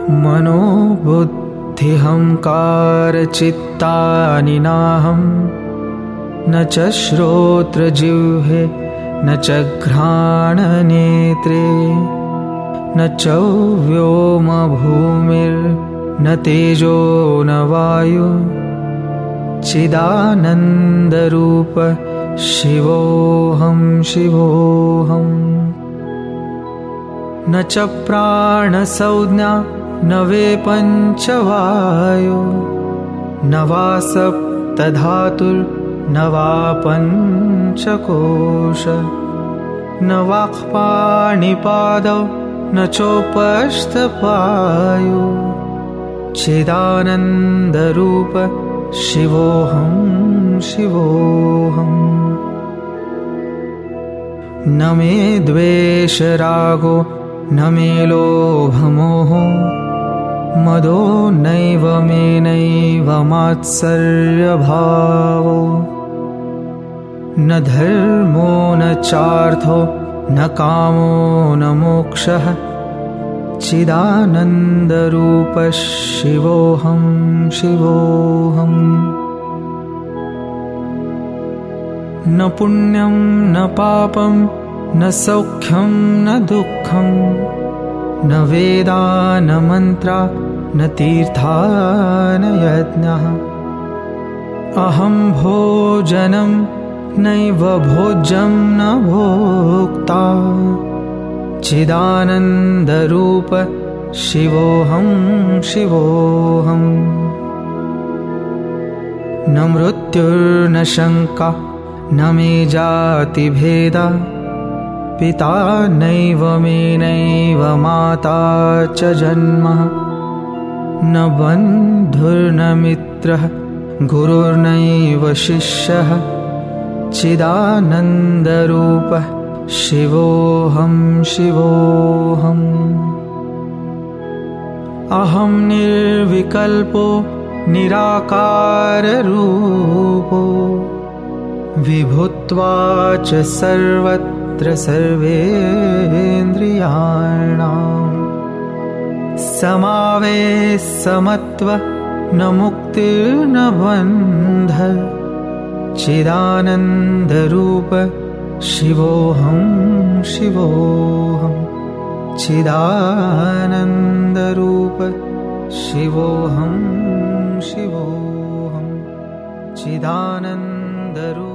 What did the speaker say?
मनोबुद्धिहंकारचित्तानि नाहं न च श्रोत्रजिह्वे न च घ्राणनेत्रे न च व्योमभूमिर्न तेजो न वायु चिदानन्दरूप शिवोऽहं शिवोऽहम्। न च प्राणसंज्ञा न वे पञ्चवायो न वा सप्तधातुर्न वा पञ्चकोश न वाक्पाणिपादौ न चोपस्थपायो चिदानन्दरूप शिवोऽहं शिवोऽहम्। न मे द्वेषरागो न मे लोभमोहो मदो नैव मे नैव मात्सर्यभावो न धर्मो न चार्थो न कामो न मोक्षः चिदानन्दरूप शिवोऽहं शिवोऽहम्। न पुण्यं न पापं न सौख्यं न दुःखं न वेदा न मन्त्रा न तीर्था न यज्ञः अहं भोजनं नैव भोज्यं न भोक्ता चिदानन्दरूप शिवोऽहं शिवोऽहम्। न मृत्युर्न शङ्का न मे जातिभेदा पिता नैव मे नैव माता च जन्म न बन्धुर्न मित्रः गुरुर्नैव शिष्यः चिदानन्दरूपः शिवोऽहं शिवोऽहम्। अहं निर्विकल्पो निराकाररूपो विभुत्वा च सर्वत्र सर्वेन्द्रियाणां समत्व न मुक्तिर्न बन्ध चिदानन्दरूप शिवोऽहं शिवोऽहम्। चिदानन्दरूप शिवोऽहं शिवोऽहम्। चिदानन्दरूप